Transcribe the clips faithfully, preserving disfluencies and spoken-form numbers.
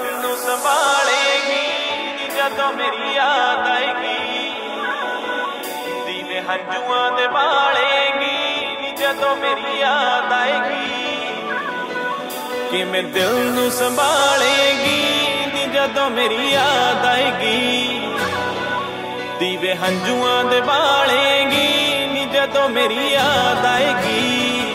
नू संभालेगी जदों मेरी याद आएगी, दीवे हंजुआं दे बालेगी जदों मेरी याद आएगी, कि मैं दिल नू संभालेगी जदों मेरी याद आएगी, दीवे हंजुआं दे बालेगी जदों मेरी याद आएगी।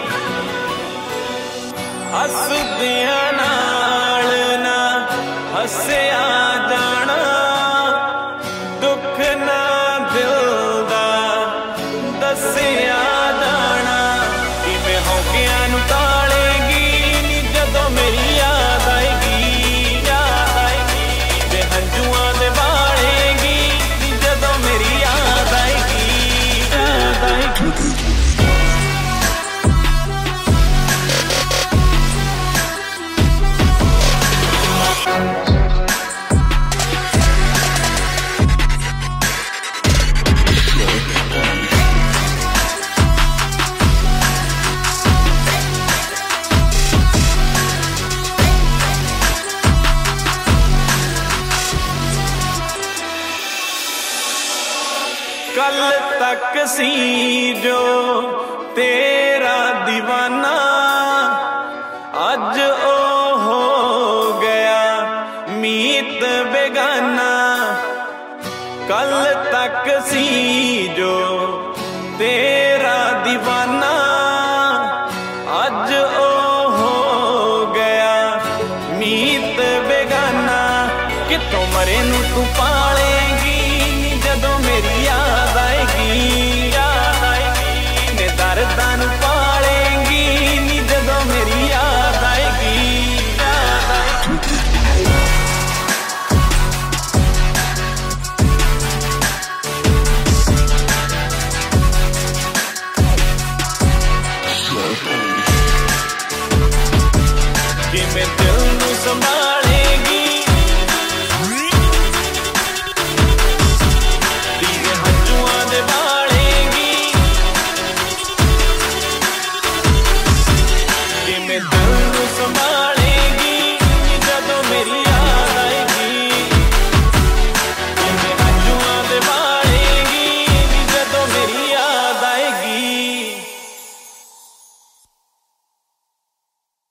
हसदियां नाल ना हस्या जाना, दुख ना दिल दा दस्या जाना, किवें होगियां नू तालेगी जदों मेरी याद आएगी, याद आएगी, ते हंजुआं दे बालेगी जदों मेरी याद आएगी, याद आएगी। कल तक सी जो तेरा दीवाना, अज ओ हो गया मीत बेगाना। कल तक सी जो तेरा दीवाना, अज ओ हो गया मीत बेगाना। कितों मरे नू तू पालेगी जदों मेरी याद आएगी, याद आएगी, ने दर्दां नू पालेगी जदों मेरी याद आएगी, याद आएगी। कि मैं दिल नू संभाल